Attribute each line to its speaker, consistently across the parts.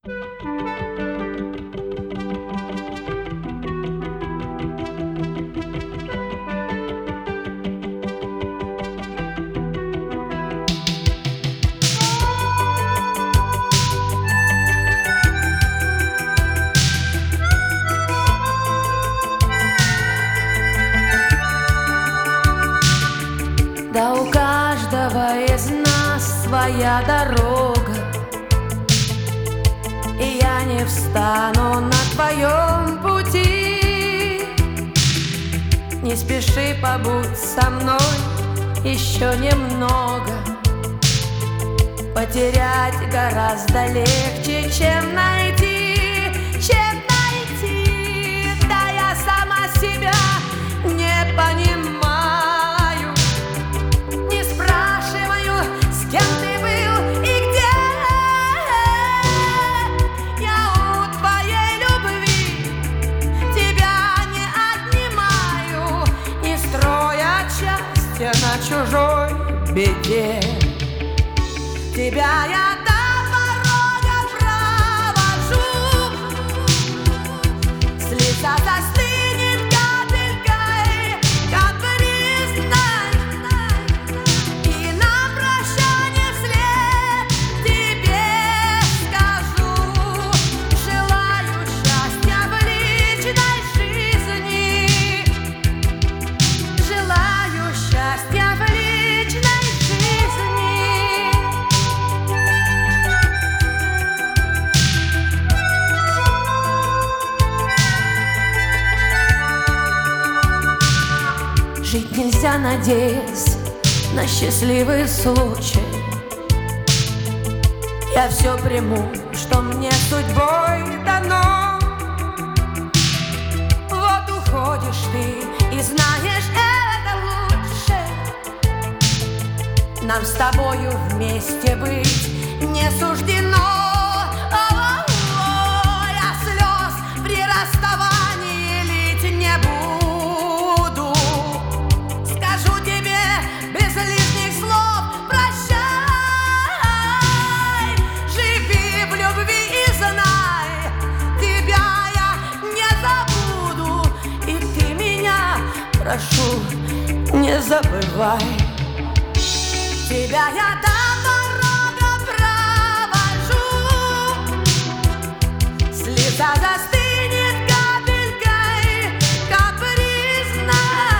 Speaker 1: Да у каждого из нас своя дорога, и я не встану на твоем пути. Не спеши, побудь со мной еще немного. Потерять гораздо легче, чем найти, чем найти. Да я сама себя не понимаю. На чужой беде тебя я до порога провожу. С лица застынет капелькой капризной, и на прощание вслед тебе скажу: желаю счастья в личной жизни, желаю счастья в личной жизни. Жить нельзя, надеясь на счастливый случай. Я все приму, что мне судьбой дано. Вот уходишь ты и знаешь, нам с тобою вместе быть не суждено. Я слез при расставании лить не буду. Скажу тебе без лишних слов прощай. Живи в любви и знай, тебя я не забуду. И ты меня, прошу, не забывай. Тебя я до порога провожу. С лица застынет капелькой капризной,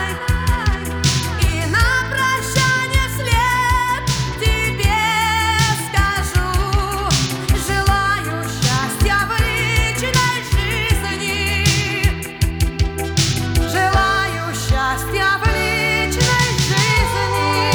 Speaker 1: и на прощание вслед тебе скажу: желаю счастья в личной жизни, желаю счастья в личной жизни.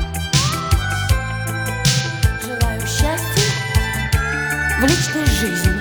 Speaker 1: В личной жизни.